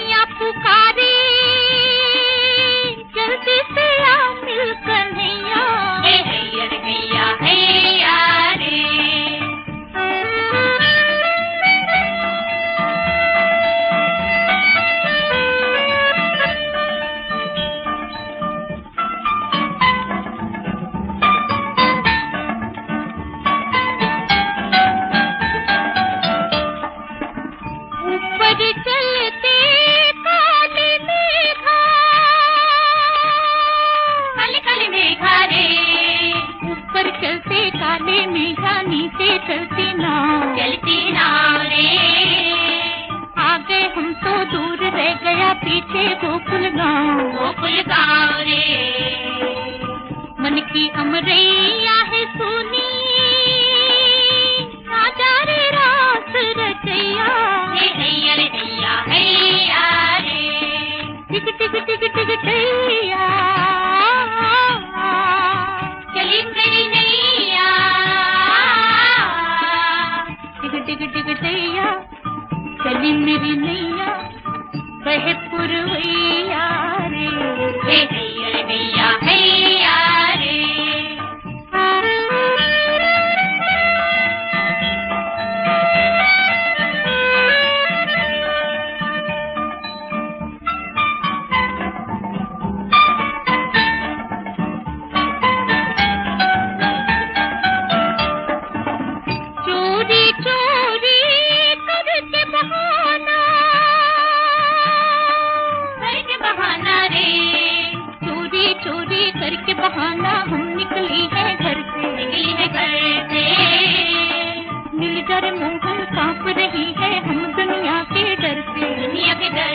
नैया पुकारे, जल्दी से आ मिल कन्हैया। हे हैया रे हैया हैया रे। चलते काले मेघा, काले काले मेघा रे। ऊपर चलते काले मेघा, नीचे चलती नाव रे। आगे हम तो दूर रह गया, पीछे गोकुल गाँव रे। मन की अमरैया है सुनी, राजा रे रास रचैया। हे हैया रे हैया हैया रे। टिक टिक टिक टिक टैया, चली मेरी नैया। टिक टिक टिक टैया, चली मेरी नैया। कहे पुरवैया रे। हे हैया रे हैया हैया रे। करके बहाना हम निकली है घर से। नीलगर मोहन कांप रही है, हम दुनिया के डर से।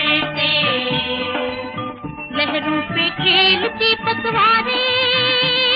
लहरों पे खेलती पतवारें,